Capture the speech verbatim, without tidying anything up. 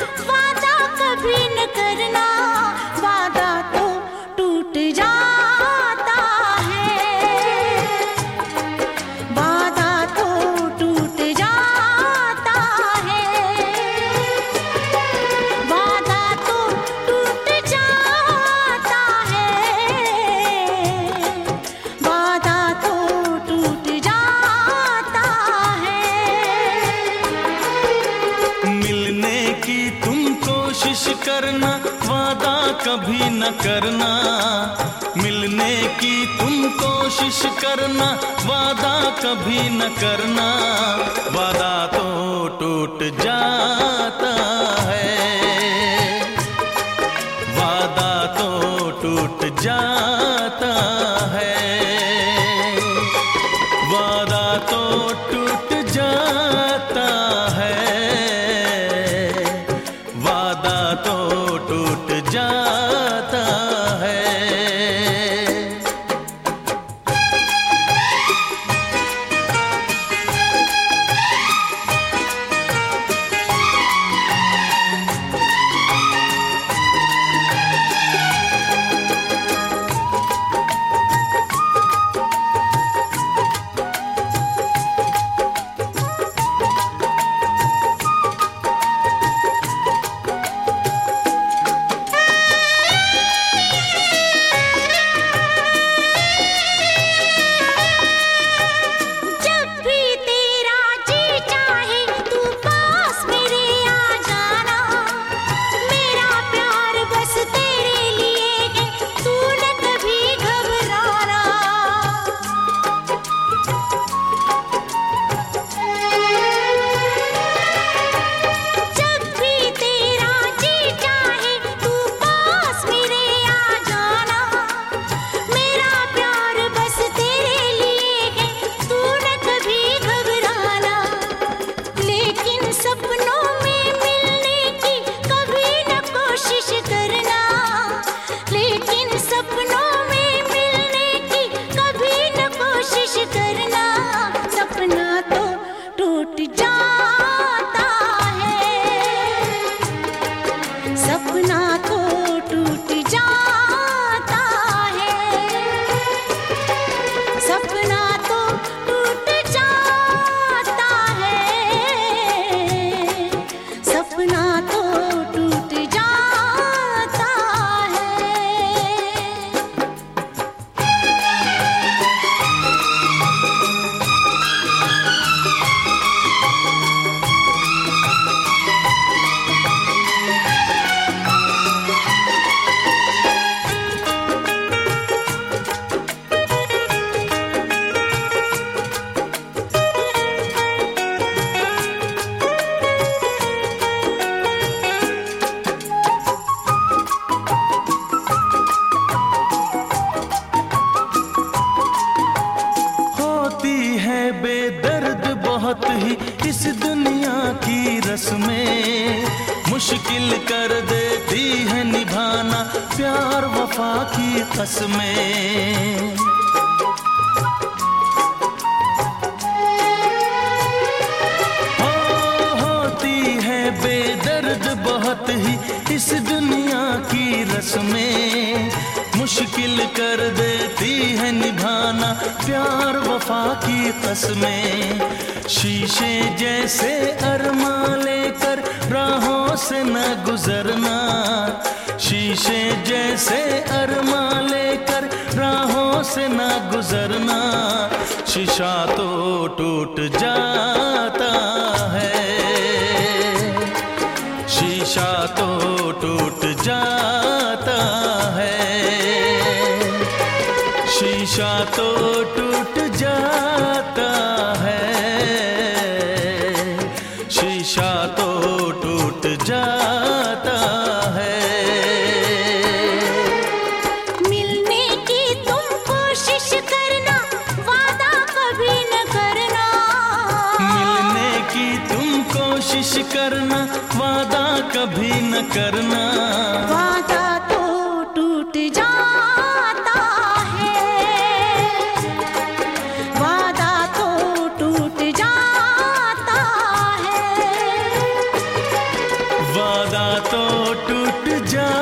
वादा कभी न करना, वादा तो टूट जाता है, वादा तो टूट जाता है, वादा तो टूट जाता है, वादा तो टूट जाता है। मिलने की तुम कोशिश करना, वादा कभी न करना, मिलने की तुम कोशिश करना, वादा कभी न करना, वादा तो टूट जाता है, वादा तो टूट जाता है, वादा तो टूट जाता है, वादा तो टूट जाता है। सपना तो टूट जाता है, सपना तो टूट जाता है, सपना तो टूट जाता है। बेदर्द बहुत ही इस दुनिया की रस्में, मुश्किल कर देती है निभाना प्यार वफा की कसमें। हो होती है बेदर्द बहुत ही इस दुनिया की रस्में, मुश्किल कर देती है निभाना प्यार वफा की कसमें। शीशे जैसे अरमा लेकर राहों से न गुजरना, शीशे जैसे अरमा लेकर राहों से न गुजरना, शीशा तो टूट जाता है, शीशा तो टूट जाता है, शीशा तो टूट जाता है, शीशा तो टूट जाता है। मिलने की तुम कोशिश करना, वादा कभी न करना, मिलने की तुम कोशिश करना, वादा कभी न करना, वादा तो टूट जाता है, वादा तो टूट जाता है, वादा वादा तो टूट जाता